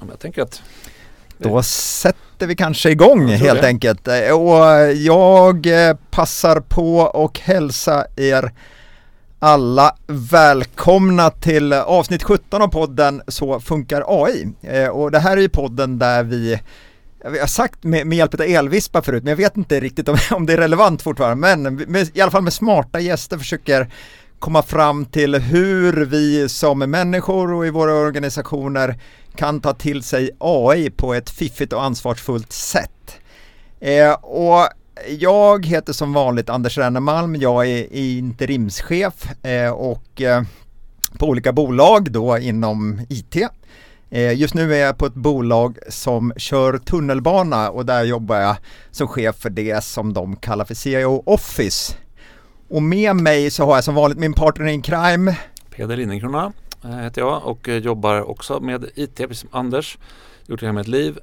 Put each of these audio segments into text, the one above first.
Jag tänker att då sätter vi kanske igång helt enkelt. Och jag passar på och hälsa er alla välkomna till avsnitt 17 av podden Så funkar AI. Och det här är ju podden där vi har sagt med hjälp av elvispa förut, men jag vet inte riktigt om det är relevant fortfarande, men i alla fall med smarta gäster försöker komma fram till hur vi som människor och i våra organisationer kan ta till sig AI på ett fiffigt och ansvarsfullt sätt. Och jag heter som vanligt Anders Rennemalm, jag är interimschef och på olika bolag då inom IT. Just nu är jag på ett bolag som kör tunnelbana och där jobbar jag som chef för det som de kallar för CIO Office. Och med mig så har jag som vanligt min partner in crime. Peder Lindenkrona heter jag och jobbar också med IT, precis som Anders. Gjort det här med ett liv.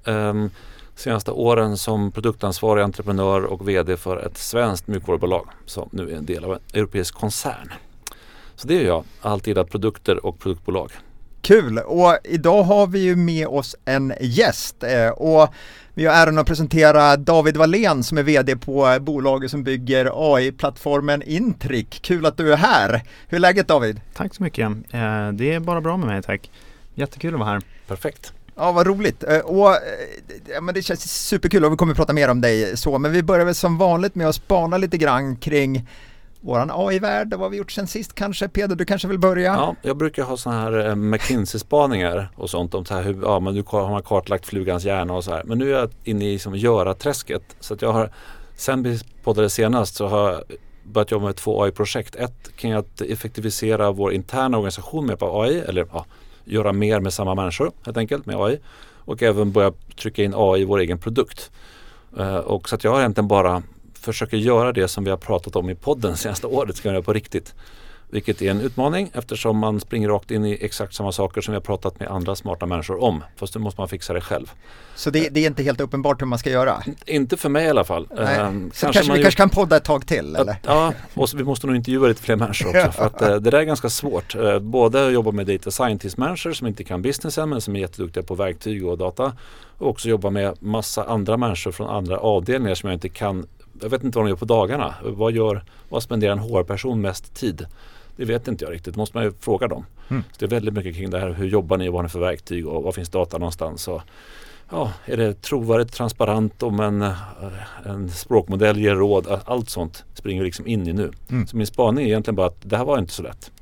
Senaste åren som produktansvarig entreprenör och vd för ett svenskt mjukvarubolag som nu är en del av en europeisk koncern. Så det är jag, alltid produkter och produktbolag. Kul, och idag har vi ju med oss en gäst och vi har äran att presentera David Wallén som är vd på bolaget som bygger AI-plattformen Intric. Kul att du är här. Hur är läget, David? Tack så mycket. Det är bara bra med mig, tack. Jättekul att vara här. Perfekt. Ja, vad roligt. Och men det känns superkul och vi kommer att prata mer om dig så, men vi börjar väl som vanligt med att spana lite grann kring våran AI-värld och vad vi gjort sen sist kanske. Peder, du kanske vill börja? Ja, jag brukar ha såna här McKinsey-spaningar och sånt om så här hur, men nu har man kartlagt flugans hjärna och så här. Men nu är jag inne i som göra-träsket. Så att jag har, sen vi poddade senast så har jag börjat jobba med 2 AI-projekt. Ett kring att effektivisera vår interna organisation med på AI, eller göra mer med samma människor helt enkelt med AI. Och även börja trycka in AI i vår egen produkt. Och så att jag har egentligen bara försöker göra det som vi har pratat om i podden senaste året, ska jag göra på riktigt. Vilket är en utmaning eftersom man springer rakt in i exakt samma saker som vi har pratat med andra smarta människor om. Fast nu måste man fixa det själv. Så det är inte helt uppenbart hur man ska göra? Inte för mig i alla fall. Så vi kanske kan podda ett tag till? Eller? Ja, och så vi måste nog intervjua lite fler människor också. För att det där är ganska svårt. Både att jobba med data scientist-människor som inte kan businessen men som är jätteduktiga på verktyg och data. Och också jobba med massa andra människor från andra avdelningar som jag inte kan. Jag vet inte vad de gör på dagarna. Vad spenderar en HR-person mest tid? Det vet inte jag riktigt. Det måste man ju fråga dem. Så det är väldigt mycket kring det här. Hur jobbar ni? Vad har ni för verktyg? Och vad finns data någonstans? Så, är det trovärdigt, transparent om en språkmodell ger råd? Allt sånt springer liksom in i nu. Så min spaning är egentligen bara att det här var inte så lätt.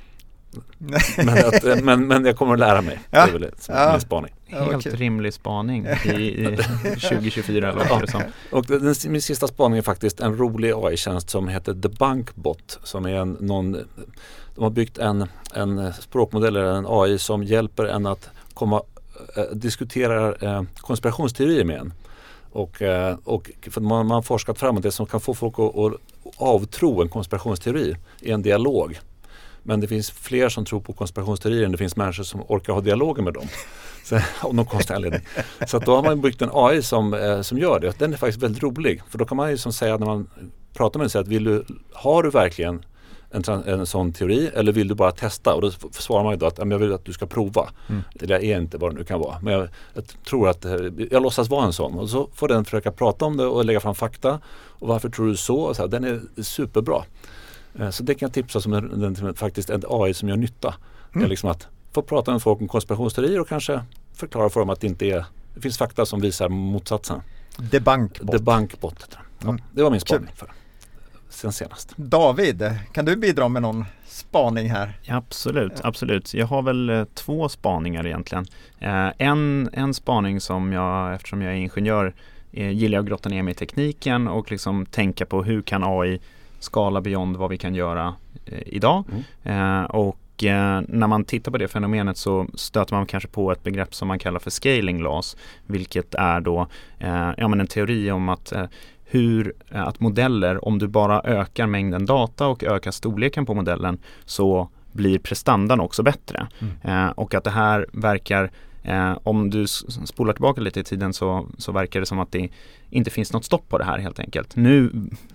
men jag kommer att lära mig. Det är väl min spaning. Helt rimlig spaning i 2024 eller det som. Och min sista spaning är faktiskt en rolig AI-tjänst som heter The Bankbot som är de har byggt en språkmodell eller en AI som hjälper en att diskutera konspirationsteorier med en. Och för man har forskat fram att det som kan få folk att avtro en konspirationsteori är en dialog. Men det finns fler som tror på konspirationsteorier än det finns människor som orkar ha dialoger med dem. Så, av någon konstig anledning. Så att då har man byggt en AI som gör det. Den är faktiskt väldigt rolig. För då kan man ju som säga när man pratar med den säga att har du verkligen en sån teori eller vill du bara testa? Och då svarar man ju då att jag vill att du ska prova. Det är inte vad det nu kan vara. Men jag tror att jag låtsas vara en sån. Och så får den försöka prata om det och lägga fram fakta. Och varför tror du så? Och så här, den är superbra. Så det kan jag tipsa som faktiskt en AI som gör nytta. Det är liksom att få prata med folk om konspirationsteorier och kanske förklara för dem att det finns fakta som visar motsatsen. The Bankbot. Ja, det var min spaning för sen senast. David, kan du bidra med någon spaning här? Ja, absolut. Jag har väl 2 spaningar egentligen. En spaning som eftersom jag är ingenjör, gillar jag att grotta ner mig i tekniken och liksom tänka på hur kan AI skala beyond vad vi kan göra idag. Och när man tittar på det fenomenet så stöter man kanske på ett begrepp som man kallar för scaling laws, vilket är då en teori om att modeller, om du bara ökar mängden data och ökar storleken på modellen så blir prestandan också bättre. Och att det här verkar om du spolar tillbaka lite i tiden så verkar det som att det inte finns något stopp på det här helt enkelt. Nu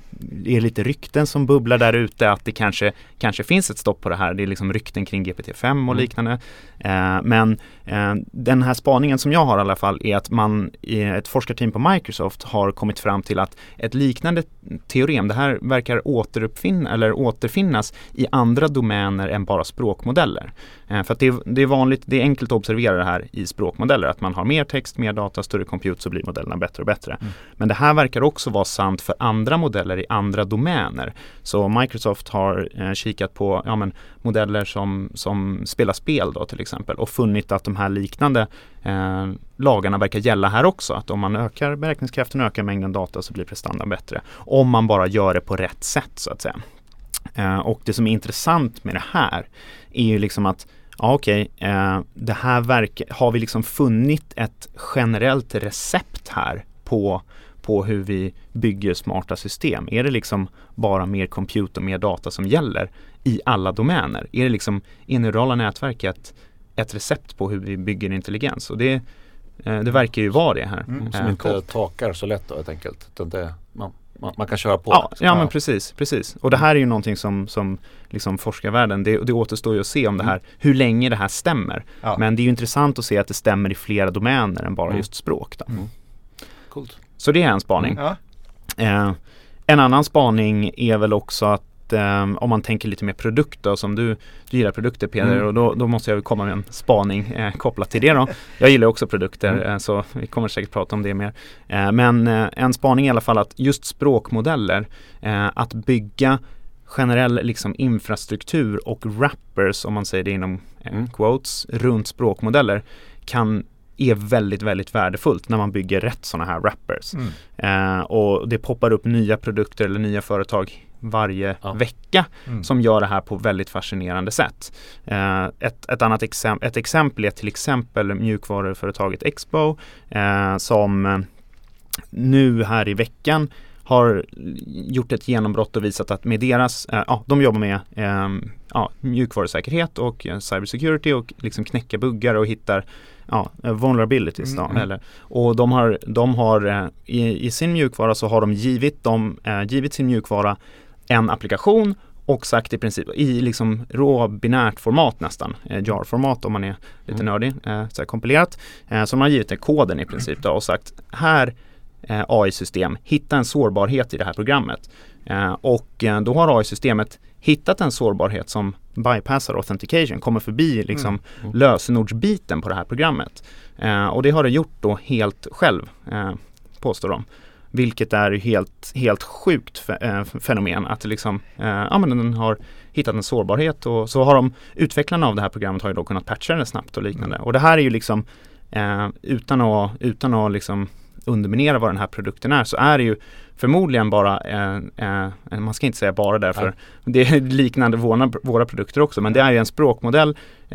är lite rykten som bubblar där ute att det kanske finns ett stopp på det här. Det är liksom rykten kring GPT-5 och liknande. Men den här spaningen som jag har i alla fall är att man i ett forskarteam på Microsoft har kommit fram till att ett liknande teorem, det här verkar återfinnas i andra domäner än bara språkmodeller. För att det är vanligt, det är enkelt att observera det här i språkmodeller, att man har mer text, mer data, större compute, så blir modellerna bättre och bättre. Men det här verkar också vara sant för andra modeller i andra domäner. Så Microsoft har kikat på modeller som spelar spel då till exempel, och funnit att de här liknande lagarna verkar gälla här också. Att om man ökar beräkningskraften och ökar mängden data så blir prestandan bättre. Om man bara gör det på rätt sätt så att säga. Och det som är intressant med det här är ju liksom att det här har vi liksom funnit ett generellt recept här på hur vi bygger smarta system. Är det liksom bara mer compute och mer data som gäller i alla domäner? Är det liksom neurala nätverk ett recept på hur vi bygger intelligens? Och det verkar ju vara det här. Som inte takar så lätt då helt enkelt. Utan man kan köra på. Ja, men precis. Och det här är ju någonting som liksom forskarvärlden, det återstår ju att se om det här, hur länge det här stämmer. Ja. Men det är ju intressant att se att det stämmer i flera domäner än bara just språk då. Coolt. Så det är en spaning. En annan spaning är väl också att om man tänker lite mer produkter, som du gillar produkter Peder, och då måste jag komma med en spaning kopplat till det då. Jag gillar också produkter, så vi kommer säkert prata om det mer. Men en spaning i alla fall att just språkmodeller, att bygga generell liksom infrastruktur och wrappers, om man säger det inom quotes, runt språkmodeller är väldigt, väldigt värdefullt när man bygger rätt sådana här wrappers. Och det poppar upp nya produkter eller nya företag varje vecka som gör det här på väldigt fascinerande sätt. Ett annat exempel är till exempel mjukvaruföretaget Expo som nu här i veckan har gjort ett genombrott och visat att med deras, de jobbar med mjukvarusäkerhet och cybersecurity och liksom knäcka buggar och hittar vulnerabilities då, och de har i sin mjukvara så har de givit sin mjukvara en applikation och sagt i princip i liksom råbinärt format nästan, jar-format om man är lite nördig, så här kompilerat, så man har givit den koden i princip då och sagt här AI-system, hitta en sårbarhet i det här programmet. Och då har AI-systemet hittat en sårbarhet som bypassar authentication, kommer förbi liksom lösenordsbiten på det här programmet. Och det har det gjort då helt själv, påstår de. Vilket är helt sjukt fenomen att liksom, men den har hittat en sårbarhet, och så har utvecklarna av det här programmet har ju då kunnat patcha den snabbt och liknande. Och det här är ju liksom utan att liksom underminera vad den här produkten är, så är det ju förmodligen bara man ska inte säga bara därför det är liknande våra produkter också, men det är ju en språkmodell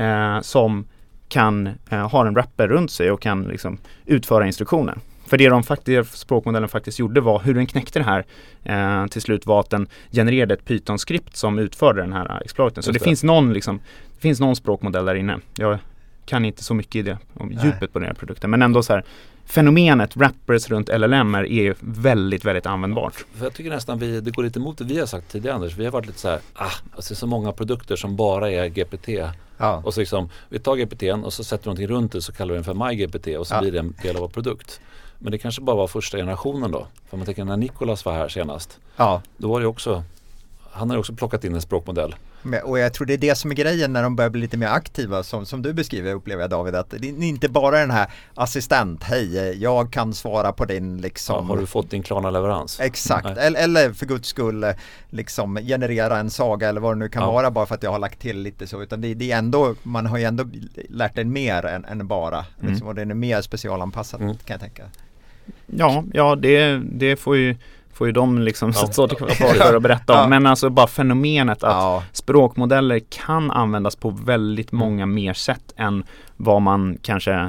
som kan ha en wrapper runt sig och kan liksom utföra instruktioner. För det språkmodellen faktiskt gjorde var, hur den knäckte det här till slut, var att den genererade ett Python-skript som utförde den här exploiten. Så det finns någon språkmodell där inne. Jag kan inte så mycket i det om djupet på den här produkten, men ändå så här, fenomenet wrappers runt LLM är ju väldigt, väldigt användbart. För jag tycker nästan det går lite emot det vi har sagt tidigare, Anders. Vi har varit lite så här, alltså så många produkter som bara är GPT. Och så liksom, vi tar GPT:n och så sätter vi någonting runt det, så kallar vi den för MyGPT, och så blir det en del av vår produkt. Men det kanske bara var första generationen då. För man tänker när Nicolas var här senast, då var det också, han har också plockat in en språkmodell. Och jag tror det är det som är grejen när de börjar bli lite mer aktiva, som du beskriver, upplever jag, David, att det är inte bara den här assistent, hej, jag kan svara på din liksom... har du fått din Klarna-leverans? Exakt, eller för guds skull liksom generera en saga eller vad det nu kan vara, bara för att jag har lagt till lite så, utan det är ändå, man har ju ändå lärt den mer än bara, liksom, och den är mer specialanpassad kan jag tänka. Ja, det får ju de liksom så för att berätta om. Men alltså bara fenomenet att språkmodeller kan användas på väldigt många mer sätt än vad man kanske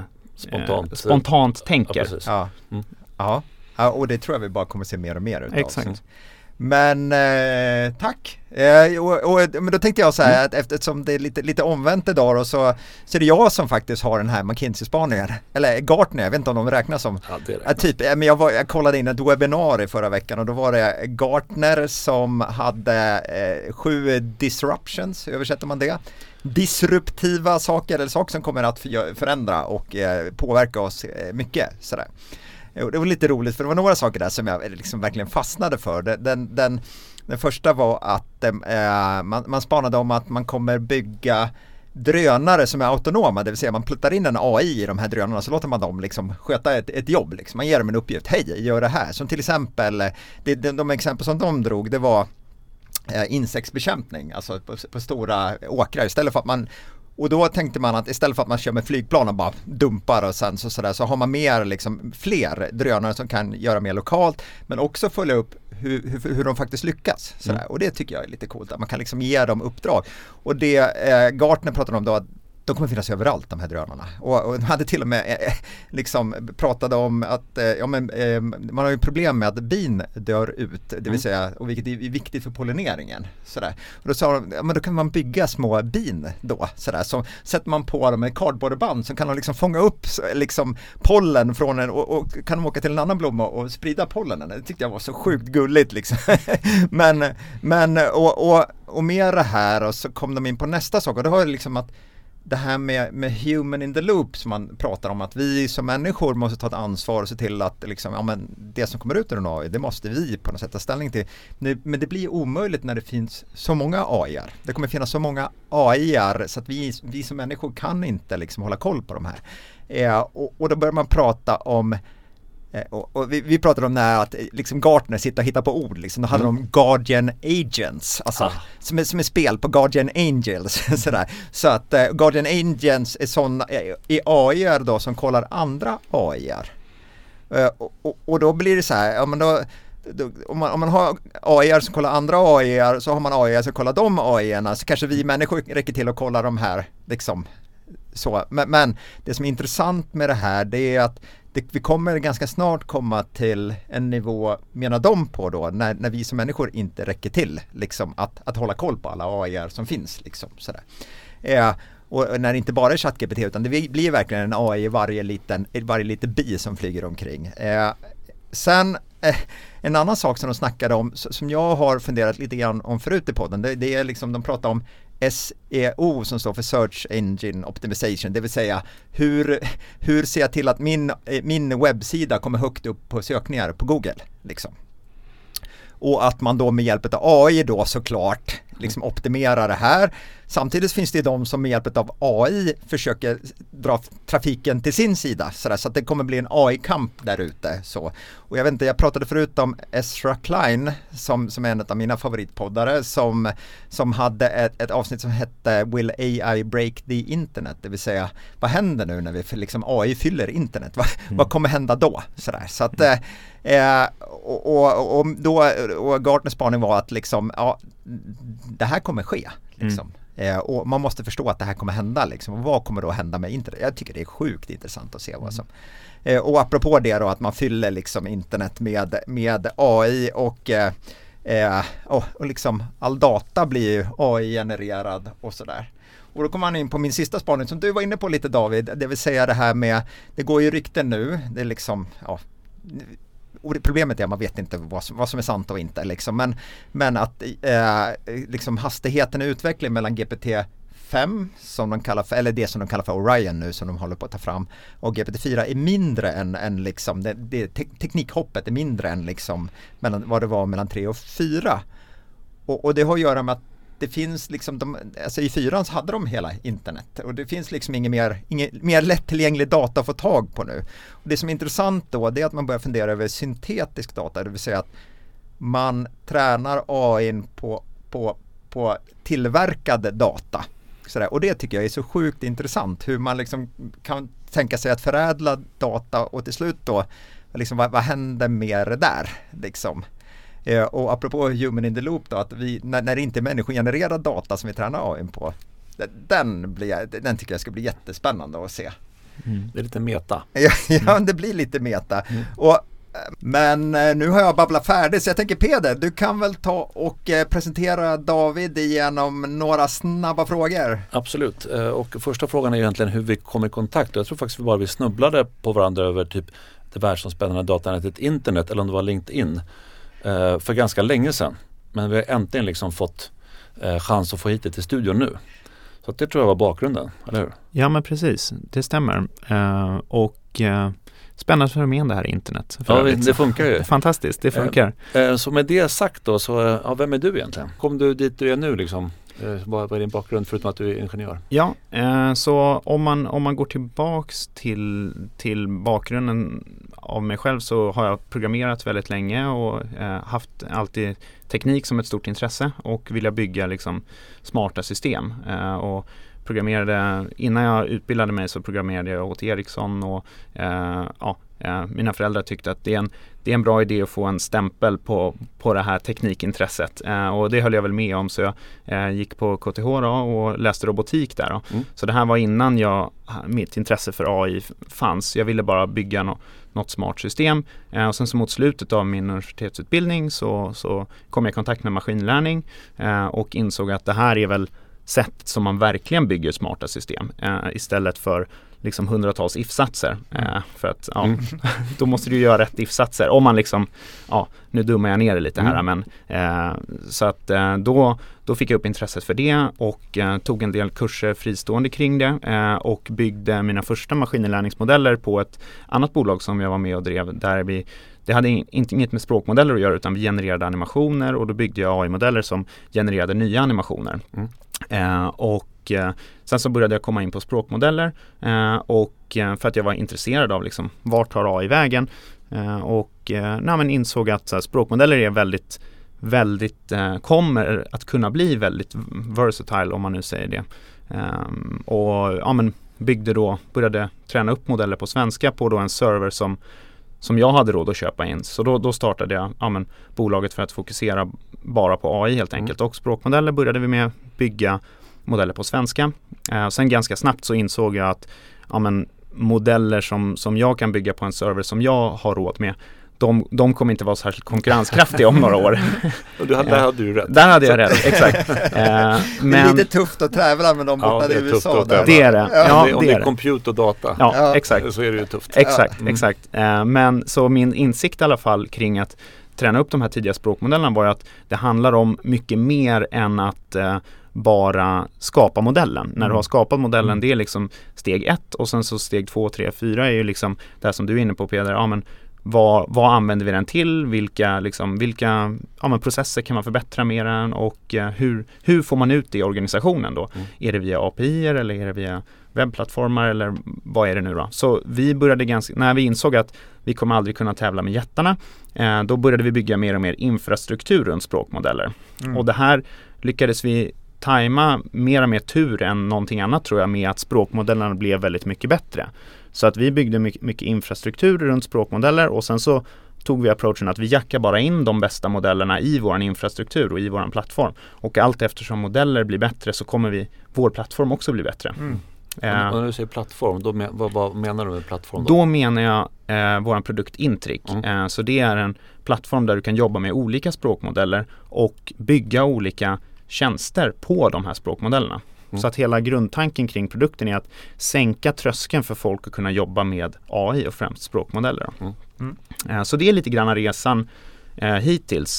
spontant tänker. Och det tror jag vi bara kommer se mer och mer utav. Exakt. Men tack. Men då tänkte jag så här att eftersom det är lite omvänt idag då, så är det jag som faktiskt har den här McKinsey-spaningen. Eller Gartner, jag vet inte om de räknas som. Ja, det räknas. Typ, men jag kollade in ett webinar förra veckan och då var det Gartner som hade 7 disruptions, översätter man det? Disruptiva saker eller saker som kommer att förändra och påverka oss mycket sådär. Det var lite roligt för det var några saker där som jag liksom verkligen fastnade för. Den första var att man spanade om att man kommer bygga drönare som är autonoma, det vill säga man pluttar in en AI i de här drönarna så låter man dem liksom sköta ett jobb. Liksom. Man ger dem en uppgift, hej gör det här. Som till exempel, de exempel som de drog det var insektsbekämpning, alltså på stora åkrar istället för att man. Och då tänkte man att istället för att man kör med flygplan och bara dumpar och sen så har man mer liksom fler drönare som kan göra mer lokalt men också följa upp hur de faktiskt lyckas. Och det tycker jag är lite coolt att man kan liksom ge dem uppdrag. Och det Gartner pratade om då att de kommer finnas överallt de här drönarna. Och de hade till och med liksom pratade om att man har ju problem med att bin dör ut, det vill säga, och vilket är viktigt för pollineringen. Sådär. Och då sa de, men då kan man bygga små bin då. Sådär. Så sätter man på dem med cardboardband så kan de liksom fånga upp liksom pollen från en och kan de åka till en annan blomma och sprida pollenen. Det tyckte jag var så sjukt gulligt liksom. men och med det här och så kom de in på nästa sak och det har liksom att det här med human in the loop som man pratar om att vi som människor måste ta ett ansvar och se till att liksom, det som kommer ut ur en AI, det måste vi på något sätt ta ställning till. Men det blir omöjligt när det finns så många AI-ar. Det kommer finnas så många AI-ar så att vi som människor kan inte liksom hålla koll på de här. Och då börjar man prata om och vi pratade om när att liksom Gartner sitter och hittar på ord liksom. Då hade de Guardian Agents alltså, som är spel på Guardian Angels sådär. Så att Guardian Agents är sådana AI-ar då som kollar andra AI-ar och då blir det så här om man har AI-ar som kollar andra AI-ar så har man AI-ar som kollar de AI-arna så kanske vi människor räcker till att kolla de här liksom så. Men det som är intressant med det här det är att vi kommer ganska snart komma till en nivå, menar de på då, när vi som människor inte räcker till liksom, att hålla koll på alla AI som finns. Liksom, sådär. Och när det inte bara är ChatGPT utan det blir verkligen en AI i varje liten bi som flyger omkring. Sen en annan sak som de snackade om som jag har funderat lite grann om förut i podden det är liksom de pratar om SEO som står för Search Engine Optimization, det vill säga hur ser jag till att min webbsida kommer högt upp på sökningar på Google liksom. Och att man då med hjälp av AI då såklart liksom optimerar det här. Samtidigt finns det de som med hjälp av AI försöker dra trafiken till sin sida så att det kommer bli en AI-kamp där ute. Så. Och jag vet inte, jag pratade förut om Ezra Klein som är en av mina favoritpoddare som hade ett avsnitt som hette Will AI break the internet? Det vill säga, vad händer nu när vi liksom AI fyller internet? Vad kommer hända då? Sådär. Så att och Gartners spaning var att liksom, det här kommer ske liksom. Och man måste förstå att det här kommer hända liksom. Och vad kommer då hända med internet? Jag tycker det är sjukt intressant att se vad som och apropå det då att man fyller liksom internet med AI och liksom all data blir ju AI-genererad och sådär. Och då kommer man in på min sista spaning som du var inne på lite David, det vill säga det här med, det går ju rykten nu, det är liksom, och problemet är att man vet inte vad som är sant och inte liksom. Men att liksom hastigheten i utveckling mellan GPT-5 som de kallar för, eller det som de kallar för Orion nu som de håller på att ta fram och GPT-4 är mindre än liksom teknikhoppet är mindre än liksom vad det var mellan 3 och 4 och det har att göra med att det finns liksom alltså i 4 så hade de hela internet och det finns liksom ingen mer lättillgänglig data att få tag på nu. Och det som är intressant då det är att man börjar fundera över syntetisk data, det vill säga att man tränar AI på tillverkad data. Sådär. Och det tycker jag är så sjukt intressant hur man liksom kan tänka sig att förädla data och till slut då liksom, vad händer med det där liksom. Och apropå human in the loop då, att vi, när det inte är människogenererad data som vi tränar AI på, den tycker jag ska bli jättespännande att se. Det är lite meta. Ja, det blir lite meta. Och Men nu har jag babblat färdigt, så jag tänker Peder, du kan väl ta och presentera David genom några snabba frågor. Absolut, och första frågan är egentligen hur vi kom i kontakt. Jag tror faktiskt vi snubblade på varandra över typ det världsomspännande datanätet internet, eller om det var LinkedIn, för ganska länge sedan. Men vi har äntligen liksom fått chans att få hit det till studion nu. Så det tror jag var bakgrunden, eller hur? Ja, men precis, det stämmer. Spännande fenomen det här internet. Ja, det funkar ju. Fantastiskt, det funkar. Så med det sagt då, så vem är du egentligen? Kom du dit du är nu liksom? Vad är din bakgrund förutom att du är ingenjör? Ja, så om man går tillbaks till bakgrunden av mig själv, så har jag programmerat väldigt länge och haft alltid teknik som ett stort intresse och vilja bygga liksom smarta system. Och programmerade, innan jag utbildade mig så programmerade jag åt Ericsson och mina föräldrar tyckte att det är en bra idé att få en stämpel på det här teknikintresset, och det höll jag väl med om, så jag gick på KTH då och läste robotik där då. Så det här var innan mitt intresse för AI fanns. Jag ville bara bygga något smart system, och sen så mot slutet av min universitetsutbildning så kom jag i kontakt med maskinlärning och insåg att det här är väl sätt som man verkligen bygger smarta system istället för liksom hundratals if-satser. För att då måste du göra rätt if-satser. Om man liksom, nu dummar jag ner det lite här, men så att då fick jag upp intresset för det och tog en del kurser fristående kring det och byggde mina första maskininlärningsmodeller på ett annat bolag som jag var med och drev, där det hade inget med språkmodeller att göra, utan vi genererade animationer, och då byggde jag AI-modeller som genererade nya animationer. Sen så började jag komma in på språkmodeller för att jag var intresserad av liksom, vart tar AI vägen, men insåg att språkmodeller är väldigt kommer att kunna bli väldigt versatile, om man nu säger det. Började träna upp modeller på svenska på då en server som jag hade råd att köpa in. Så då startade jag bolaget för att fokusera bara på AI helt enkelt. Och språkmodeller började vi med bygga modeller på svenska. Sen ganska snabbt så insåg jag att modeller som jag kan bygga på en server som jag har råd med, de kommer inte vara särskilt konkurrenskraftiga om några år. Och där hade du rätt. Där hade jag rätt, exakt. Det är lite tufft att trävla med dem borta i USA. Det är det. Ja, om det är compute och data, exakt. så är det ju tufft. Exakt. Men så min insikt i alla fall kring att träna upp de här tidiga språkmodellerna var ju att det handlar om mycket mer än att bara skapa modellen. När du har skapat modellen, det är liksom steg 1, och sen så steg 2, 3, 4 är ju liksom det som du är inne på, Peder. Vad använder vi den till? Vilka processer kan man förbättra med den, och hur får man ut det i organisationen då? Är det via API eller är det via webbplattformar, eller vad är det nu då? Så vi började när vi insåg att vi kommer aldrig kunna tävla med jättarna, då började vi bygga mer och mer infrastruktur runt språkmodeller. Och det här lyckades vi tajma mer och mer tur än någonting annat, tror jag, med att språkmodellerna blev väldigt mycket bättre. Så att vi byggde mycket infrastruktur runt språkmodeller, och sen så tog vi approachen att vi jackar bara in de bästa modellerna i vår infrastruktur och i vår plattform. Och allt eftersom modeller blir bättre så kommer vår plattform också bli bättre. När du säger plattform, vad menar du med plattform då? Då menar jag vår produkt Intric. Så det är en plattform där du kan jobba med olika språkmodeller och bygga olika tjänster på de här språkmodellerna. Så att hela grundtanken kring produkten är att sänka tröskeln för folk att kunna jobba med AI och främst språkmodeller. Så det är lite grann resan hittills.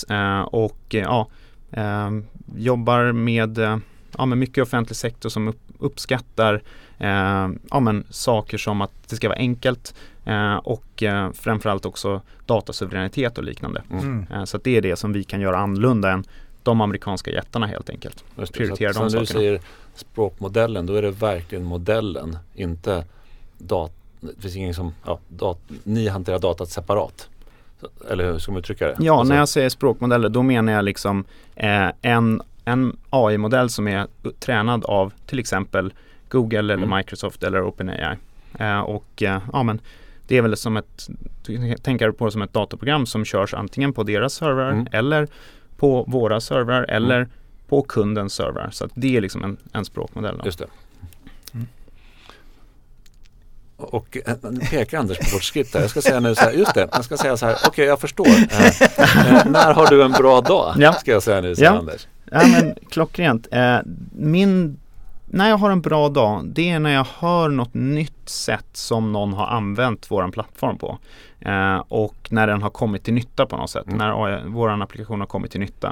Jobbar med mycket offentlig sektor som uppskattar saker som att det ska vara enkelt och framförallt också datasuveränitet och liknande. Så att det är det som vi kan göra annorlunda än de amerikanska jättarna helt enkelt. Prioritera de sakerna. När du säger språkmodellen, då är det verkligen modellen, inte det finns ingen som ni hanterar datat separat. Eller hur ska man uttrycka det? Ja, när jag säger språkmodeller, då menar jag liksom en AI-modell som är tränad av till exempel Google eller Microsoft eller OpenAI. Det är väl som tänker på som ett dataprogram som körs antingen på deras servrar eller på våra servrar eller på kundens servrar. Så att det är liksom en språkmodell. Just det. Och nu pekar Anders på vårt skript här. Jag ska säga nu så här, just det. Jag ska säga så här, okej, jag förstår. När har du en bra dag? Ska jag säga nu, Anders. Ja, men klockrent. När jag har en bra dag, det är när jag hör något nytt sätt som någon har använt våran plattform på. Och när den har kommit till nytta på något sätt. När våran applikation har kommit till nytta.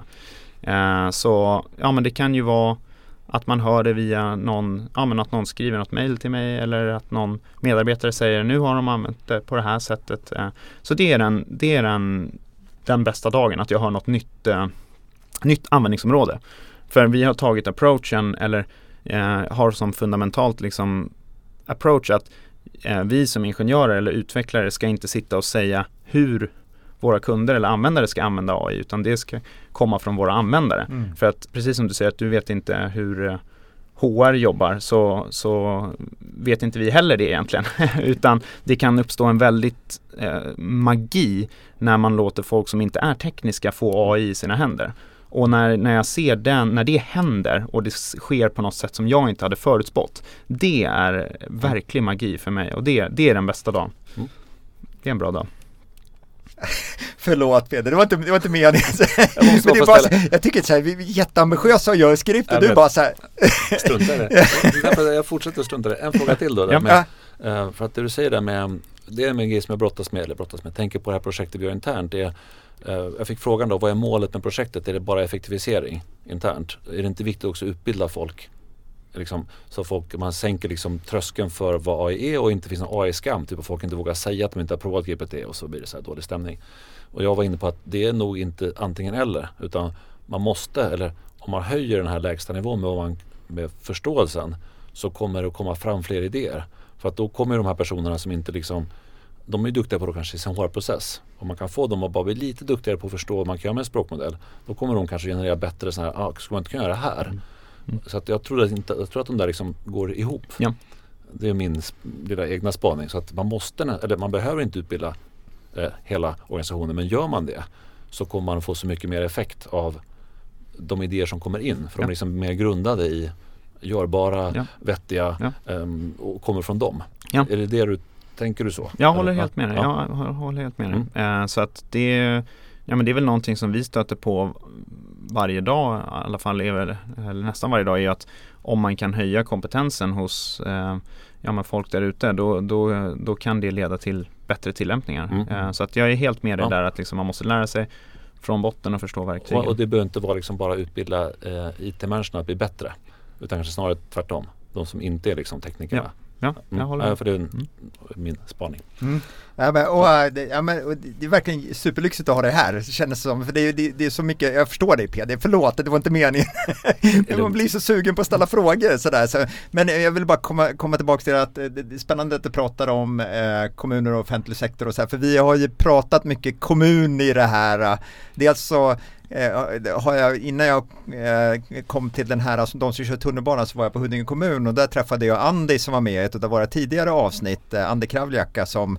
Så ja, men det kan ju vara att man hör det via någon, att någon skriver något mejl till mig eller att någon medarbetare säger nu har de använt det på det här sättet. Så det är den bästa dagen, att jag har något nytt användningsområde. För vi har tagit approachen eller har som fundamentalt liksom approach att vi som ingenjörer eller utvecklare ska inte sitta och säga hur våra kunder eller användare ska använda AI, utan det ska komma från våra användare. För att precis som du säger att du vet inte hur HR jobbar, så vet inte vi heller det egentligen. Utan det kan uppstå en väldigt magi när man låter folk som inte är tekniska få AI i sina händer. Och när jag ser när det händer och det sker på något sätt som jag inte hade förutspått, det är verklig magi för mig, och det är den bästa dagen. Det är en bra dag. Förlåt Peder, det var inte meningen. Jag tycker att vi är jätteambitiösa och gör skrift och du bara så här. Struntar det. Jag fortsätter strunta det. En fråga till då. För att det du säger där med, det är en grej som jag brottas med. Tänker på det här projektet vi gör internt. Jag fick frågan då, vad är målet med projektet? Är det bara effektivisering internt? Är det inte viktigt också att utbilda folk? Liksom, så man sänker liksom tröskeln för vad AI är och inte finns någon AI-skam. Typ att folk inte vågar säga att de inte har provat GPT och så blir det så här dålig stämning. Och jag var inne på att det är nog inte antingen eller, utan man måste, eller om man höjer den här lägsta nivån med förståelsen, så kommer det att komma fram fler idéer. För att då kommer de här personerna som inte liksom, de är duktiga på det kanske i sin HR-process. Om man kan få dem att bara bli lite duktigare på att förstå vad man kan göra med en språkmodell, då kommer de kanske generera bättre så här, ska man inte kunna göra det här? Så att jag tror att de där liksom går ihop. Ja. Det är min lilla egna spaning. Så att man behöver inte utbilda hela organisationen, men gör man det så kommer man få så mycket mer effekt av de idéer som kommer in. För de är liksom mer grundade i görbara, vettiga och kommer från dem. Ja. Är det tänker du så? Jag håller helt med dig. Jag håller helt med dig. Så att det är väl någonting som vi stöter på varje dag, i alla fall eller nästan varje dag, är att om man kan höja kompetensen hos folk där ute, då kan det leda till bättre tillämpningar. Så att jag är helt med dig där, att liksom man måste lära sig från botten och förstå verktygen. Och det behöver inte vara liksom bara utbilda IT-människorna att bli bättre, utan kanske snarare tvärtom. De som inte är liksom teknikerna. Ja, jag håller med. För det är min spaning. Det är verkligen superlyxigt att ha det här. Det känns som, för det är så mycket, jag förstår dig Peder, förlåt, det var inte meningen. Man blir så sugen på att ställa frågor sådär. Men jag vill bara komma tillbaka till att det är spännande att du pratar om kommuner och offentlig sektor och så här, för vi har ju pratat mycket kommun i det här. Dels så innan jag kom till den här, alltså de som kör tunnelbana, så var jag på Huddinge kommun och där träffade jag Andy som var med i ett av våra tidigare avsnitt, Andy Kravljaka som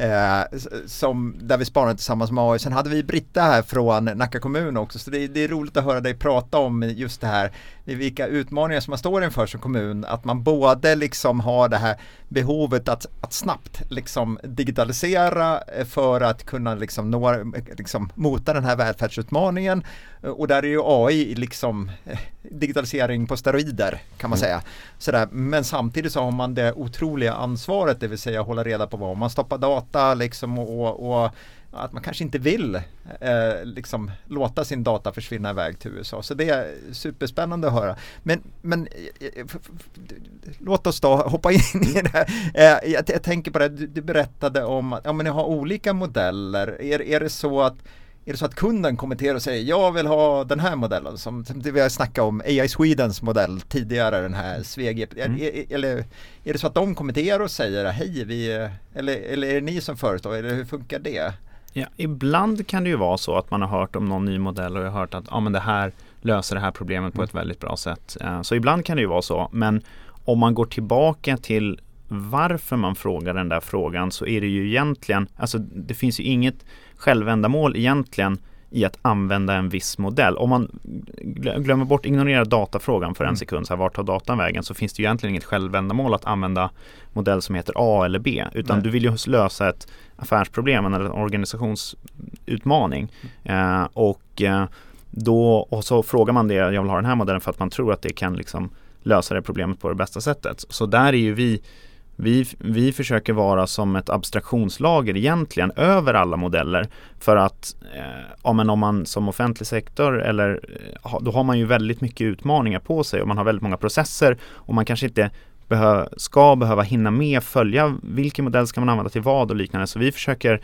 där vi spanade tillsammans med AI. Sen hade vi Britta här från Nacka kommun också, så det är roligt att höra dig prata om just det här, vilka utmaningar som man står inför som kommun, att man både liksom har det här behovet att snabbt liksom digitalisera för att kunna liksom mota den här välfärdsutmaningen, och där är ju AI liksom digitalisering på steroider kan man säga. Sådär. Men samtidigt så har man det otroliga ansvaret, det vill säga hålla reda på vad man stoppar data liksom, och att man kanske inte vill liksom låta sin data försvinna iväg till USA. Så det är superspännande att höra. Men låt oss då hoppa in i det här. Jag tänker på det, du berättade om att ni har olika modeller. Är det så att kunden kommer till er och säger jag vill ha den här modellen, som vi har snackat om AI Swedens modell tidigare, den här Sveg, eller är det så att de kommer till er och säger hej, eller är det ni som föreslår, eller hur funkar det? Ja, ibland kan det ju vara så att man har hört om någon ny modell och har hört att men det här löser det här problemet på ett väldigt bra sätt. Så ibland kan det ju vara så, men om man går tillbaka till varför man frågar den där frågan, så är det ju egentligen, alltså det finns ju inget självändamål egentligen i att använda en viss modell. Om man glömmer bort, ignorerar datafrågan för en sekund, så här, vart tar datan vägen, så finns det ju egentligen inget självändamål att använda modell som heter A eller B, utan du vill ju lösa ett affärsproblem eller en organisationsutmaning. Och så frågar man det, jag vill ha den här modellen för att man tror att det kan liksom lösa det problemet på det bästa sättet. Så där är ju vi försöker vara som ett abstraktionslager egentligen över alla modeller, för att om man som offentlig sektor då har man ju väldigt mycket utmaningar på sig och man har väldigt många processer och man kanske inte ska behöva hinna med följa vilken modell ska man använda till vad och liknande. Så vi försöker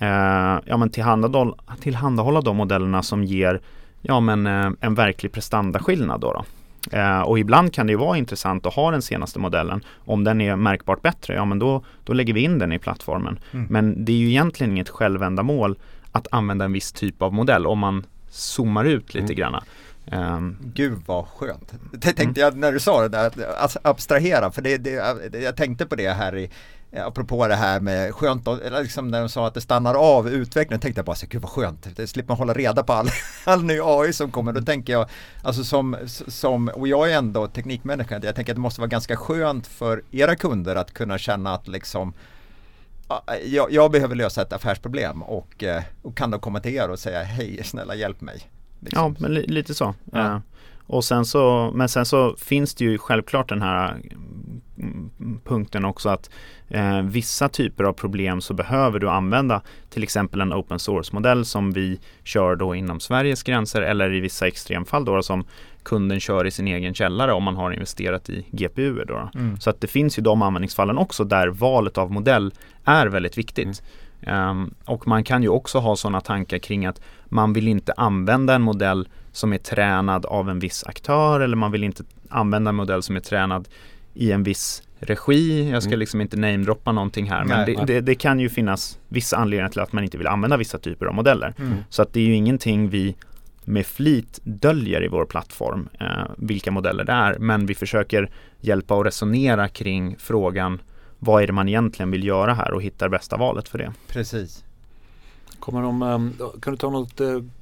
tillhandahålla de modellerna som ger en verklig prestandaskillnad då. Och ibland kan det ju vara intressant att ha den senaste modellen. Om den är märkbart bättre, men då lägger vi in den i plattformen. Men det är ju egentligen inget självändamål att använda en viss typ av modell om man zoomar ut lite grann. Gud vad skönt. Det tänkte jag när du sa det där, att abstrahera, för jag tänkte på det här apropå det här med skönt, eller liksom när de sa att det stannar av utvecklingen, tänkte jag bara så, gud vad skönt, det slipper man hålla reda på all ny AI som kommer. Då tänker jag, alltså som och jag är ändå teknikmänniska, jag tänker att det måste vara ganska skönt för era kunder att kunna känna att liksom jag behöver lösa ett affärsproblem och kan då komma till er och säga, hej, snälla hjälp mig. Liksom. Ja, men lite så. Ja. Och sen så finns det ju självklart den här punkten också att vissa typer av problem så behöver du använda till exempel en open source-modell som vi kör då inom Sveriges gränser, eller i vissa extremfall då som kunden kör i sin egen källare om man har investerat i GPU då. Så att det finns ju de användningsfallen också där valet av modell är väldigt viktigt. Och man kan ju också ha sådana tankar kring att man vill inte använda en modell som är tränad av en viss aktör, eller man vill inte använda en modell som är tränad i en viss regi. Jag ska liksom inte namedroppa någonting här, men det kan ju finnas vissa anledningar till att man inte vill använda vissa typer av modeller. Så att det är ju ingenting vi med flit döljer i vår plattform, vilka modeller det är, men vi försöker hjälpa och resonera kring frågan, vad är det man egentligen vill göra här, och hitta det bästa valet för det. Precis. Kan du ta något,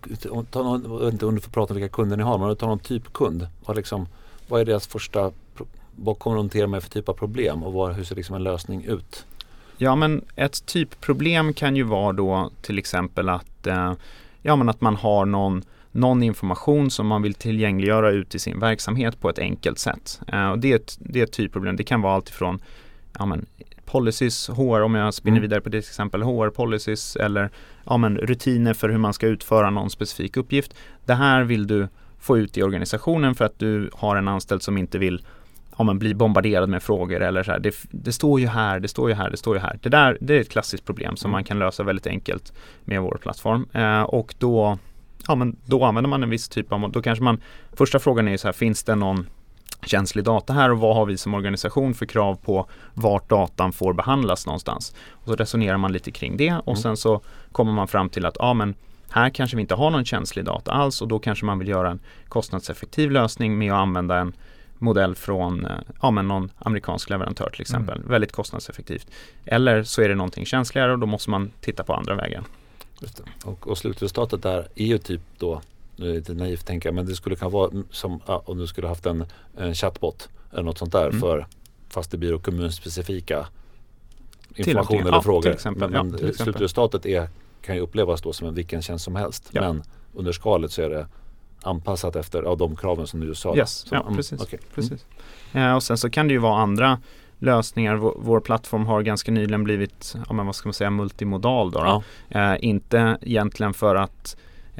inte om du får prata om vilka kunder ni har, men du tar någon typ kund. Vad är deras första, vad kommer de till med för typ av problem, och hur ser liksom en lösning ut? Ja, men ett typproblem kan ju vara då till exempel att man har någon information som man vill tillgängliggöra ut i sin verksamhet på ett enkelt sätt. Och det är ett typproblem. Det kan vara allt ifrån policies, HR, om jag spinner vidare på det till exempel, HR-policies eller rutiner för hur man ska utföra någon specifik uppgift. Det här vill du få ut i organisationen för att du har en anställd som inte vill bli bombarderad med frågor eller så här. Det står ju här. Det är ett klassiskt problem som man kan lösa väldigt enkelt med vår plattform. Och då använder man en viss typ av, då kanske första frågan är så här, finns det någon känslig data här, och vad har vi som organisation för krav på vart datan får behandlas någonstans. Och så resonerar man lite kring det, och sen så kommer man fram till att här kanske vi inte har någon känslig data alls, och då kanske man vill göra en kostnadseffektiv lösning med att använda en modell från någon amerikansk leverantör till exempel. Väldigt kostnadseffektivt. Eller så är det någonting känsligare, och då måste man titta på andra vägar. Just det. Och slutresultatet där är ju typ då, det är lite naivt tänka, men det skulle kunna vara som om du skulle haft en chatbot eller något sånt där för fast det blir kommunspecifika information eller frågor. Men slutresultatet kan ju upplevas då som vilken tjänst som helst. Ja. Men under skalet så är det anpassat efter de kraven som du sa. Yes. Precis. Och sen så kan det ju vara andra lösningar. Vår plattform har ganska nyligen blivit multimodal då. Inte egentligen för att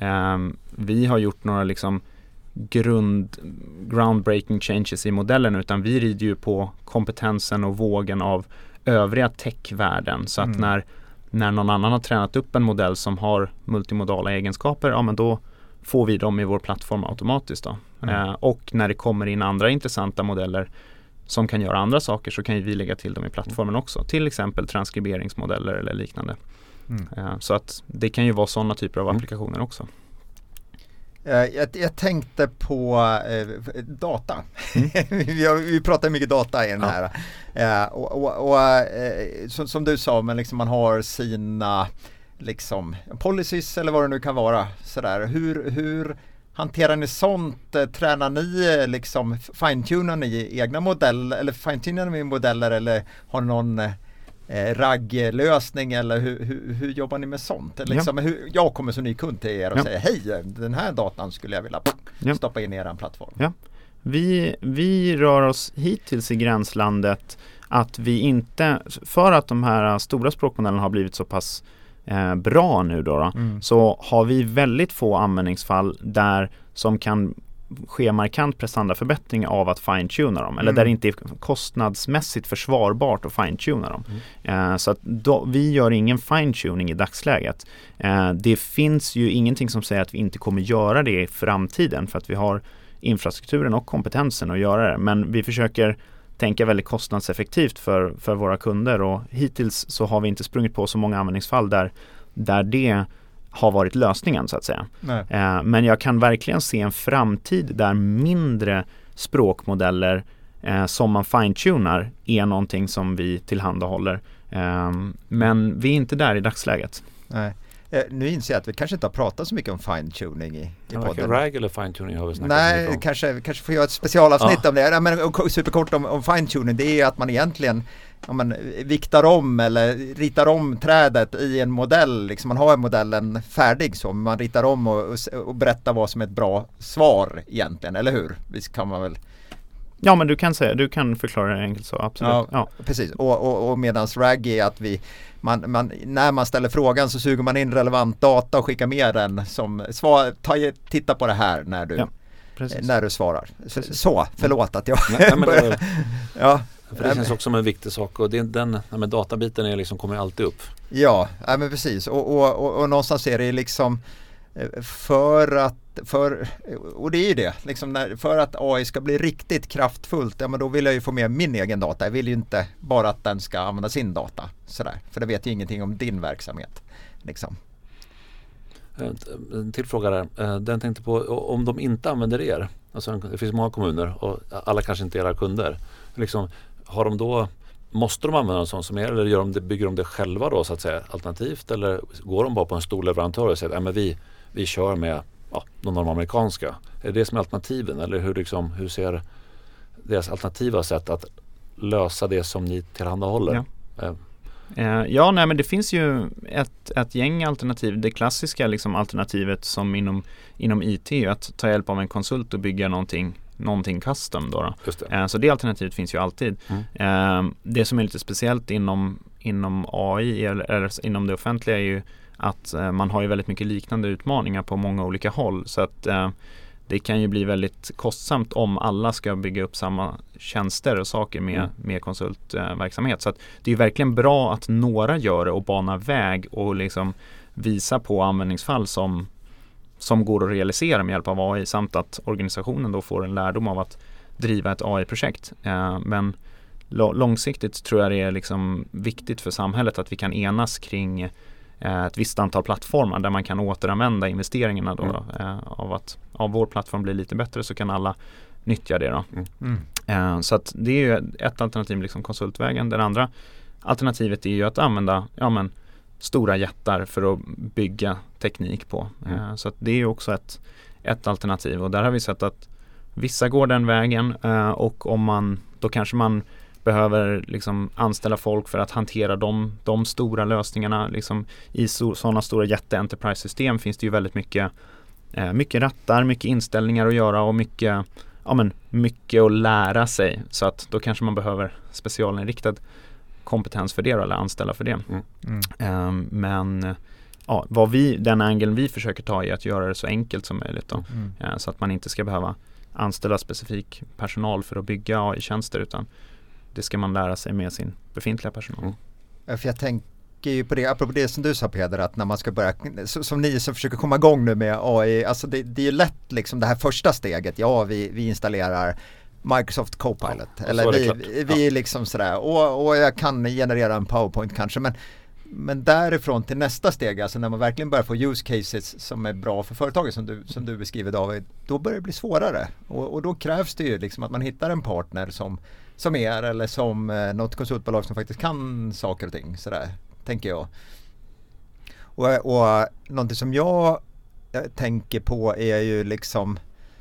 vi har gjort några liksom groundbreaking changes i modellen, utan vi rider ju på kompetensen och vågen av övriga techvärlden, så att när någon annan har tränat upp en modell som har multimodala egenskaper, men då får vi dem i vår plattform automatiskt då. Och när det kommer in andra intressanta modeller som kan göra andra saker, så kan ju vi lägga till dem i plattformen också, till exempel transkriberingsmodeller eller liknande. Så att det kan ju vara sådana typer av applikationer också. Jag tänkte på data. Vi pratar mycket data i den här. Som du sa, men liksom man har sina liksom policies eller vad det nu kan vara. Sådär. Hur hanterar ni sånt? Tränar ni liksom, fine-tunar ni egna modeller eller fine-tunar ni modeller eller har ni någon ragglösning eller hur jobbar ni med sånt? Liksom, jag kommer som ny kund till er och säger hej, den här datan skulle jag vilja stoppa in i er plattform. Ja. Vi rör oss hittills i gränslandet att vi inte, för att de här stora språkmodellerna har blivit så pass bra nu då, så har vi väldigt få användningsfall där som kan ske markant prestandaförbättring av att fine-tuna dem. Eller där det inte är kostnadsmässigt försvarbart att fine-tuna dem. Så att vi gör ingen fine-tuning i dagsläget. Det finns ju ingenting som säger att vi inte kommer göra det i framtiden för att vi har infrastrukturen och kompetensen att göra det. Men vi försöker tänka väldigt kostnadseffektivt för våra kunder och hittills så har vi inte sprungit på så många användningsfall där det har varit lösningen så att säga. Men jag kan verkligen se en framtid där mindre språkmodeller som man fine-tunar är någonting som vi tillhandahåller. Men vi är inte där i dagsläget. Nej. Nu inser jag att vi kanske inte har pratat så mycket om fine-tuning i podden. RAG eller fine-tuning har vi snackat Nej, om. kanske får göra ett specialavsnitt om det. Nej, men superkort om fine-tuning, det är att man egentligen viktar om eller ritar om trädet i en modell. Liksom man har modellen färdig så, man ritar om och berättar vad som är ett bra svar egentligen, eller hur? Visst kan man väl... Ja, men du kan förklara det enkelt så, absolut. Ja. Precis. Och medans RAG är att när man ställer frågan så suger man in relevant data och skickar med den som svar. Titta på det här när du svarar. Så, förlåt att jag... För det känns också som en viktig sak och databiten är liksom, kommer alltid upp. Ja, men precis. Och någonstans är det liksom och det är ju det, liksom för att AI ska bli riktigt kraftfullt, men då vill jag ju få med min egen data. Jag vill ju inte bara att den ska använda sin data sådär, för det vet ju ingenting om din verksamhet liksom. En till fråga där. Den tänkte på, om de inte använder er, alltså det finns många kommuner och alla kanske inte är era kunder, liksom, har de då, måste de använda en sån som er eller bygger de det själva då så att säga alternativt, eller går de bara på en stor leverantör och säger att vi kör med de amerikanska? Är det som är alternativen eller hur ser deras alternativa sätt att lösa det som ni tillhandahåller? Men det finns ju ett gäng alternativ. Det klassiska liksom, alternativet som inom IT är att ta hjälp av en konsult och bygga någonting custom då. Just det. Så det alternativet finns ju alltid. Det som är lite speciellt inom AI eller inom det offentliga är ju att man har ju väldigt mycket liknande utmaningar på många olika håll, så att det kan ju bli väldigt kostsamt om alla ska bygga upp samma tjänster och saker med konsultverksamhet. Så att det är verkligen bra att några gör det och banar väg och liksom visa på användningsfall som går att realisera med hjälp av AI, samt att organisationen då får en lärdom av att driva ett AI-projekt. Men långsiktigt tror jag det är liksom viktigt för samhället att vi kan enas kring ett visst antal plattformar där man kan återanvända investeringarna då, av vår plattform blir lite bättre, så kan alla nyttja det då. Så att det är ju ett alternativ, liksom konsultvägen. Det andra alternativet är ju att använda stora jättar för att bygga teknik på. Så att det är ju också ett alternativ, och där har vi sett att vissa går den vägen och då kanske man behöver liksom anställa folk för att hantera de stora lösningarna. Liksom i sådana stora jätte-enterprise-system finns det ju väldigt mycket rattar, mycket inställningar att göra och mycket att lära sig. Så att då kanske man behöver specialinriktad kompetens för det eller anställa för det. Men den angeln vi försöker ta är att göra det så enkelt som möjligt då. Så att man inte ska behöva anställa specifik personal för att bygga AI-tjänster, utan det ska man lära sig med sin befintliga personal. För jag tänker ju på det, apropå det som du sa Peder, att när man ska börja, som ni som försöker komma igång nu med AI, alltså det är ju lätt liksom det här första steget, vi installerar Microsoft Copilot, eller vi liksom sådär, och jag kan generera en PowerPoint kanske, men därifrån till nästa steg, alltså när man verkligen börjar få use cases som är bra för företaget som du beskriver David, då börjar det bli svårare, och då krävs det ju liksom att man hittar en partner som är, eller som något konsultbolag som faktiskt kan saker och ting, sådär, tänker jag. Och någonting som jag tänker på är ju liksom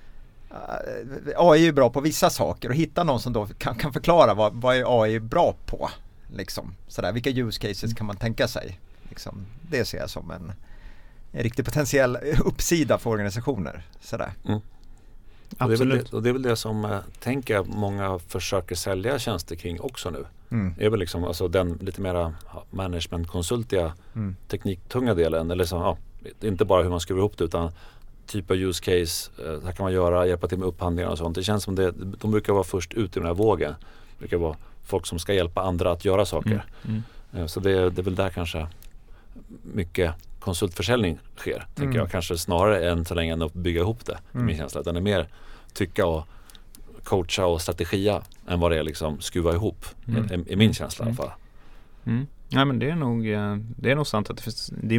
AI är ju bra på vissa saker och hitta någon som då kan förklara vad är AI bra på liksom, sådär, vilka use cases kan man tänka sig liksom, det ser jag som en riktig potentiell uppsida för organisationer sådär. Och det är väl det som tänker jag många försöker sälja tjänster kring också nu. Det är väl liksom alltså den lite mera managementkonsultiga tekniktunga delen, eller så, inte bara hur man skriver ihop det utan typ av use case, här kan man göra, hjälpa till med upphandlingar och sånt. Det känns som de brukar vara först ut i den här vågen. Det brukar vara folk som ska hjälpa andra att göra saker. Så det är väl där kanske mycket konsultförsäljning sker, tänker jag. Kanske snarare än så länge än att bygga ihop det, i min känsla. Den är mer tycka och coacha och strategia än vad det är liksom skruva ihop, i min känsla i alla fall. Ja, men det är nog sant att det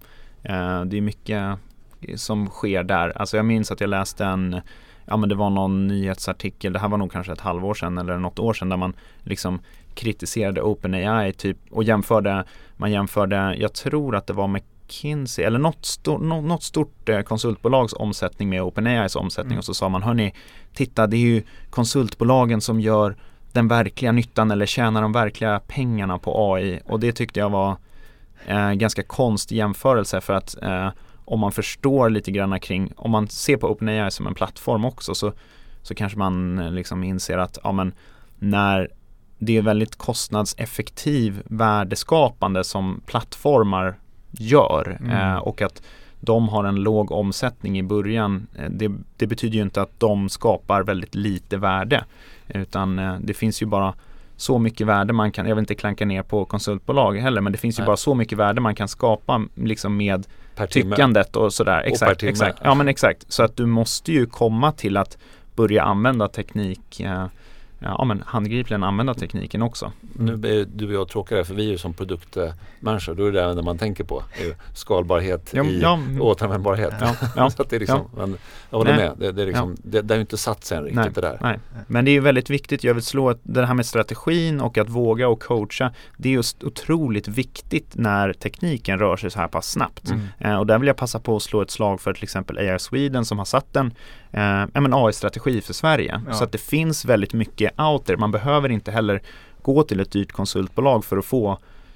är mycket som sker där. Alltså jag minns att jag läste det var någon nyhetsartikel, det här var nog kanske ett halvår sedan eller något år sedan, där man liksom kritiserade OpenAI typ och man jämförde, jag tror att det var McKinsey eller något stort konsultbolags omsättning med OpenAIs omsättning, och så sa man, hörni, titta, det är ju konsultbolagen som gör den verkliga nyttan eller tjänar de verkliga pengarna på AI, och det tyckte jag var ganska konstig jämförelse, för att om man förstår lite grann kring, om man ser på OpenAI som en plattform också, så kanske man liksom inser att när det är väldigt kostnadseffektiv värdeskapande som plattformar gör, och att de har en låg omsättning i början, det betyder ju inte att de skapar väldigt lite värde, utan det finns ju bara så mycket värde man kan, jag vill inte klanka ner på konsultbolag heller, men det finns ju bara så mycket värde man kan skapa liksom med tyckandet och sådär. Exakt. Ja, men exakt. Så att du måste ju komma till att börja använda teknik, handgripligen använda tekniken också. Nu är du och jag tråkigare, för vi är ju som produktmänniskor, då är det enda man tänker på skalbarhet återanvändbarhet. Så att det är liksom, men jag håller med, det är liksom, det är ju inte satt sen riktigt det där. Nej. Men det är ju väldigt viktigt, jag vill slå att det här med strategin och att våga och coacha, det är just otroligt viktigt när tekniken rör sig så här pass snabbt. Och där vill jag passa på att slå ett slag för till exempel AI Sweden, som har satt en AI-strategi för Sverige. Så att det finns väldigt mycket out there. Man behöver inte heller gå till ett dyrt konsultbolag för att få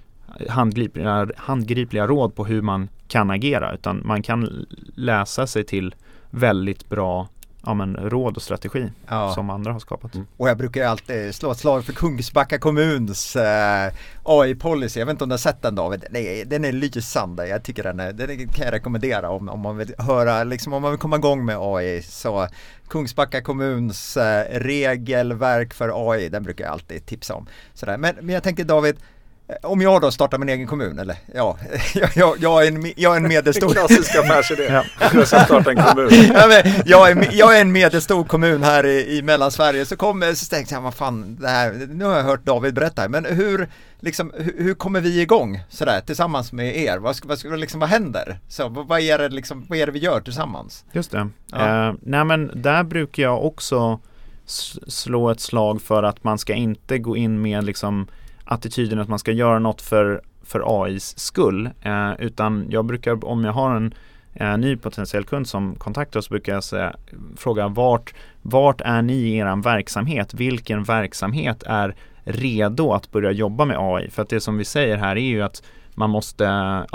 handgripliga råd på hur man kan agera, utan man kan läsa sig till väldigt bra råd och strategi som andra har skapat. Och jag brukar alltid slå ett slag för Kungsbacka kommuns AI-policy. Jag vet inte om du har sett den, David. Den är lysande. Jag tycker den kan jag rekommendera om man vill höra, liksom, om man vill komma igång med AI. Så Kungsbacka kommuns regelverk för AI, den brukar jag alltid tipsa om. Sådär. Men jag tänker, David, om jag då startar min egen kommun, eller jag är en medelstor klassisk affärsidé. Jag ska starta en kommun. Jag är en medelstor kommun här i Mellansverige, så tänkte jag, vad fan, det här, nu har jag hört David berätta, men hur kommer vi igång sådär tillsammans med er? Vad händer? Så vad är det vi gör tillsammans? Just det. Men där brukar jag också slå ett slag för att man ska inte gå in med liksom attityden att man ska göra något för AIs skull, utan jag brukar, om jag har en ny potentiell kund som kontaktar oss, brukar jag fråga vart är ni i er verksamhet? Vilken verksamhet är redo att börja jobba med AI? För att det som vi säger här är ju att man måste,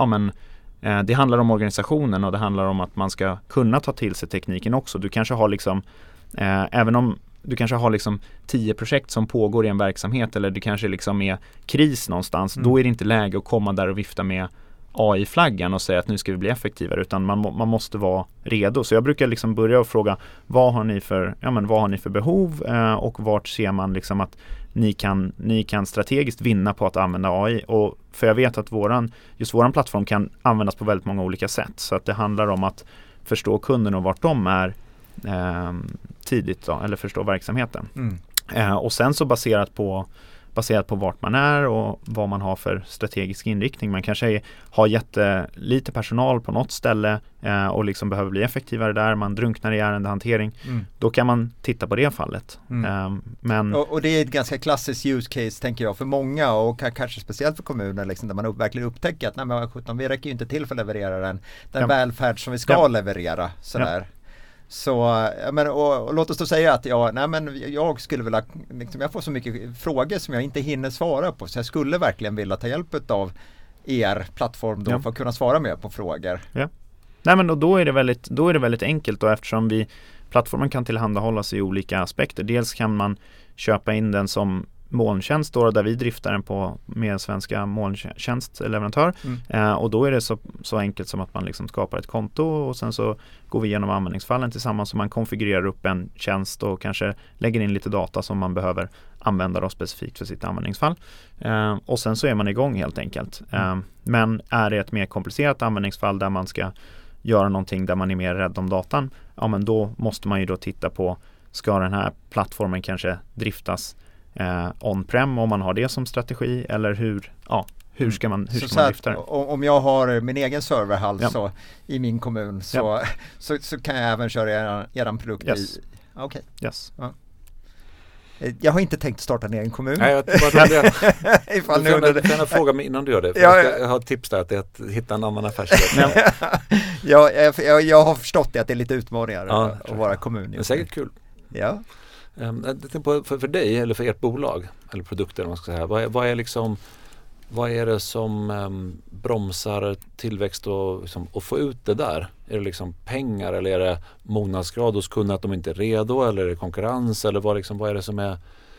det handlar om organisationen, och det handlar om att man ska kunna ta till sig tekniken också. Du kanske har liksom, även om du kanske har liksom 10 projekt som pågår i en verksamhet, eller det kanske liksom är kris någonstans, då är det inte läge att komma där och vifta med AI-flaggan och säga att nu ska vi bli effektivare, utan man måste vara redo. Så jag brukar liksom börja och fråga, vad har ni för behov, och vart ser man liksom att ni kan strategiskt vinna på att använda AI, och för jag vet att våran plattform kan användas på väldigt många olika sätt, så att det handlar om att förstå kunden och vart de är tidigt då, eller förstå verksamheten. Och sen så baserat på baserat på vart man är och vad man har för strategisk inriktning. Man kanske har jättelite personal på något ställe och liksom behöver bli effektivare där. Man drunknar i ärendehantering. Då kan man titta på det fallet. Men och det är ett ganska klassiskt use case, tänker jag, för många och kanske speciellt för kommuner liksom, där man verkligen upptäcker att nej, men 17, vi räcker ju inte till för att leverera den välfärd som vi ska leverera. Sådär. Så, men, och låt oss då säga att jag skulle vilja, liksom, jag får så mycket frågor som jag inte hinner svara på, så jag skulle verkligen vilja ta hjälp av er plattform då för att kunna svara mer på frågor. Ja. Nej, men då är det väldigt enkelt, och eftersom plattformen kan tillhandahållas i olika aspekter. Dels kan man köpa in den som molntjänst då, där vi driftar den med svenska molntjänstleverantör. Och då är det så enkelt som att man liksom skapar ett konto och sen så går vi igenom användningsfallen tillsammans, så man konfigurerar upp en tjänst och kanske lägger in lite data som man behöver använda då specifikt för sitt användningsfall. Och sen så är man igång helt enkelt. Men är det ett mer komplicerat användningsfall där man ska göra någonting där man är mer rädd om datan, ja men då måste man ju då titta på, ska den här plattformen kanske driftas on-prem om man har det som strategi, eller hur ska man drifta det? Om jag har min egen serverhall så i min kommun så kan jag även köra eran produkt i. Okej. Yes. Ja. Jag har inte tänkt starta en egen kommun. Nej, jag får gärna fråga mig innan du gör det. Jag har ett tips där, att hitta en annan affärsidé. Jag har förstått att det är lite utmaningar att vara kommun. Det är säkert kul. Ja. För dig eller för ert bolag eller produkter, man ska säga, vad är det som bromsar tillväxt och få ut det där? Är det liksom pengar, eller är det mognadsgrad hos kunder att de inte är redo, eller är det konkurrens, eller vad är det som är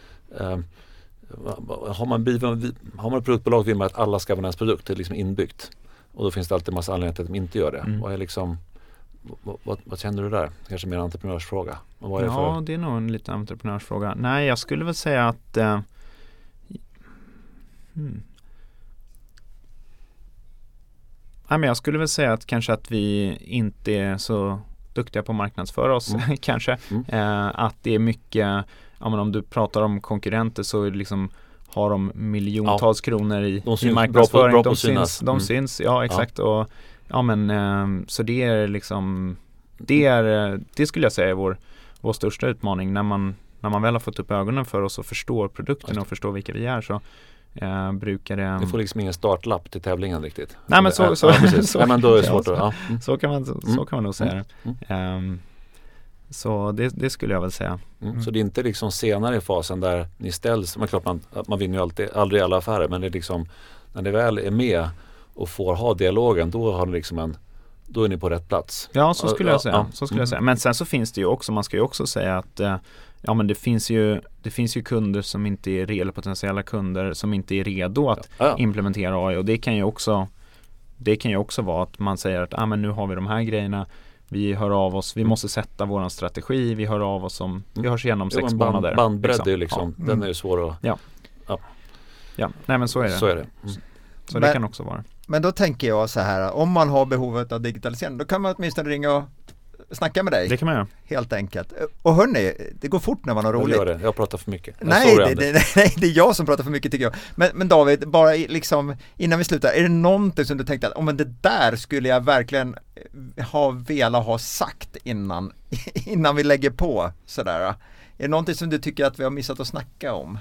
har man ett produktbolag vill man att alla ska använda ens produkt, det är liksom inbyggt, och då finns det alltid en massa anledningar till att de inte gör det. Vad är liksom vad känner du där? Kanske mer en entreprenörsfråga. Vad är det för? Det är nog en lite entreprenörsfråga. Nej, jag skulle väl säga att jag skulle väl säga att kanske att vi inte är så duktiga på att marknadsföra oss kanske. Att det är mycket, om du pratar om konkurrenter så är det liksom, har de miljontals kronor i marknadsföring. De syns, exakt. Och så det är liksom det skulle jag säga är vår största utmaning, när man väl har fått upp ögonen för oss och förstår produkten och förstår vilka vi är, så brukar det... Du får liksom ingen startlapp till tävlingen riktigt. Nej, men så men då är det svårt att... Så kan man nog säga det. Så det skulle jag väl säga. Så det är inte liksom senare i fasen där ni ställs, men klart man vinner ju aldrig alla affärer, men det är liksom när det väl är med och får ha dialogen, då har ni liksom då är ni på rätt plats. Ja, så skulle jag säga. Så skulle jag säga. Men sen så finns det ju också, man ska ju också säga att men det finns ju kunder som inte är eller potentiella kunder som inte är redo att implementera AI, och det kan ju också vara att man säger att men nu har vi de här grejerna, vi hör av oss, vi måste sätta våran strategi, vi hör av oss vi hörs igen om 6 månader. Bandbredd är liksom, den är ju svår att... Ja, nej men så är det. Så det kan också vara. Men då tänker jag så här, om man har behovet av digitalisering, då kan man åtminstone ringa och snacka med dig. Det kan man göra. Helt enkelt. Och hörni, det går fort när man har roligt. Jag pratar för mycket. Nej, det är jag som pratar för mycket, tycker jag. Men David, bara liksom innan vi slutar, är det någonting som du tänkte att men det där skulle jag verkligen velat ha sagt innan vi lägger på sådär? Är det någonting som du tycker att vi har missat att snacka om?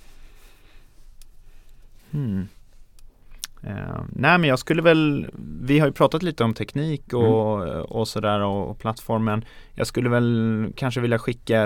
Nej, men jag skulle väl, vi har ju pratat lite om teknik och sådär och plattformen. Jag skulle väl kanske vilja skicka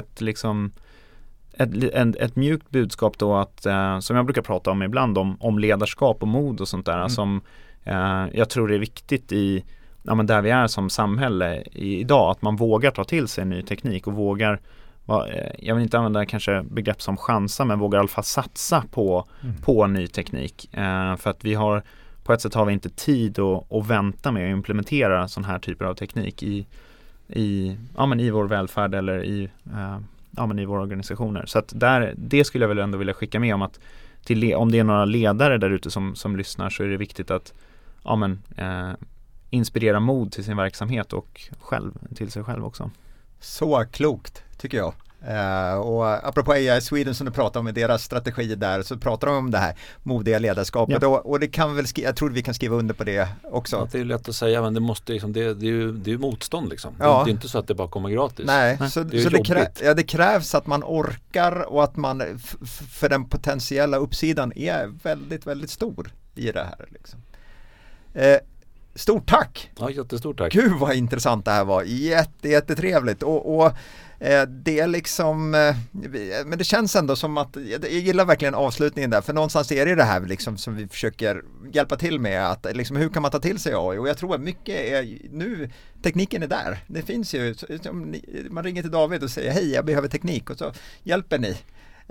ett mjukt budskap då, att som jag brukar prata om ibland om ledarskap och mod och sånt där, som jag tror det är viktigt i där vi är som samhälle idag, att man vågar ta till sig ny teknik och vågar, jag vill inte använda kanske begrepp som chansa, men vågar i alla fall satsa på ny teknik. För att på ett sätt har vi inte tid att vänta med att implementera sån här typer av teknik i vår välfärd eller i våra organisationer. Så att det skulle jag väl ändå vilja skicka med om att om det är några ledare där ute som lyssnar, så är det viktigt att inspirera mod till sin verksamhet och till sig själv också. Så klokt, tycker jag. Och apropå AI Sweden som du pratar om i deras strategi där, så pratar de om det här modiga ledarskapet, och det kan väl jag tror vi kan skriva under på det också. Ja, det är lätt att säga, men det måste liksom, det är ju motstånd liksom. Ja. Det är inte så att det bara kommer gratis. Nej, så det krävs att man orkar, och att man för den potentiella uppsidan är väldigt, väldigt stor i det här liksom. Stort tack! Ja, jättestort tack. Gud vad intressant det här var. Jättetrevligt. Och det är liksom, men det känns ändå som att, jag gillar verkligen avslutningen där, för någonstans är det här liksom som vi försöker hjälpa till med, att liksom, hur kan man ta till sig AI? Och jag tror att mycket är nu, tekniken är där. Det finns ju, man ringer till David och säger hej, jag behöver teknik, och så hjälper ni.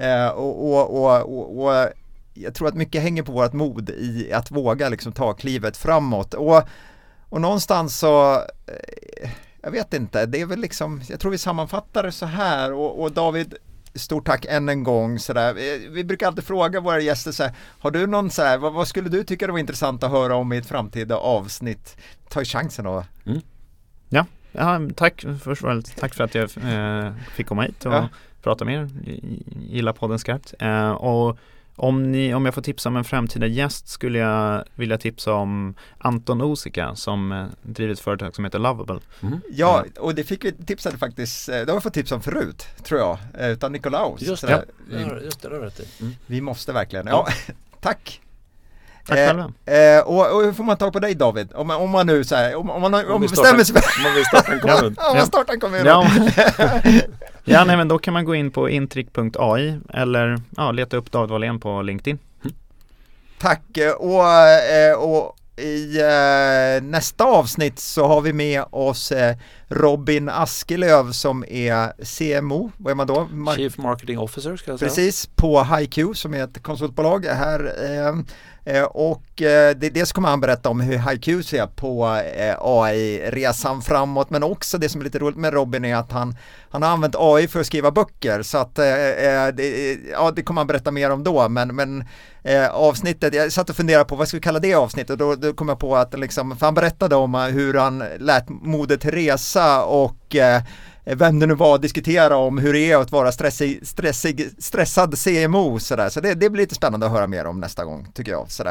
Och jag tror att mycket hänger på vårt mod i att våga liksom ta klivet framåt. Och någonstans så, jag vet inte, det är väl liksom, jag tror vi sammanfattar det så här. Och David, stort tack än en gång. Sådär. Vi brukar alltid fråga våra gäster så här, har du någon så här, vad skulle du tycka det var intressant att höra om i ett framtida avsnitt? Ta chansen då. Ja, tack först och främst. Tack för att jag fick komma hit och prata med er. Gilla podden skarpt. Och om jag får tipsa om en framtida gäst, skulle jag vilja tipsa om Anton Osika, som driver ett företag som heter Lovable. Ja, och det fick vi tipsade faktiskt, det har vi fått tips om förut, tror jag, utan Nikolaus. Just det, Vi måste verkligen, tack. Tack själva. Och hur får man tag på dig, David? Om man nu så här, om man bestämmer sig om man vill starta en kommun. Om man startar en kommun. Ja, nej, men då kan man gå in på intrick.ai eller leta upp David Wallén på LinkedIn. Tack. Och i nästa avsnitt så har vi med oss Robin Askelöv, som är CMO. Vad är man då? Chief Marketing Officer, ska jag säga. Precis, på HiQ, som är ett konsultbolag här. Och dels kommer han berätta om hur HiQ ser på AI-resan framåt, men också det som är lite roligt med Robin är att han har använt AI för att skriva böcker, så att det kommer han berätta mer om då, men avsnittet, jag satt och funderade på vad ska vi kalla det avsnittet, och då kom jag på att liksom, för han berättade om hur han lät modet resa, och vem det nu var, diskutera om hur det är att vara stressad CMO, sådär. Så det blir lite spännande att höra mer om nästa gång, tycker jag. Sådär.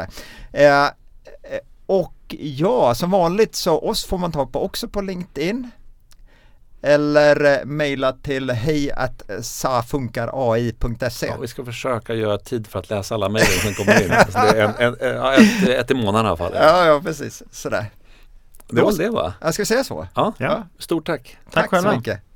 Och som vanligt så oss får man ta på också på LinkedIn, eller mejla till hej@safunkarai.se. Ja, vi ska försöka göra tid för att läsa alla mejl som kommer in. Alltså det är ett i månaden i alla fall. Ja, precis. Sådär. Det var det, va? Jag ska säga så. Ja. Stort tack. Tack själva. Så mycket.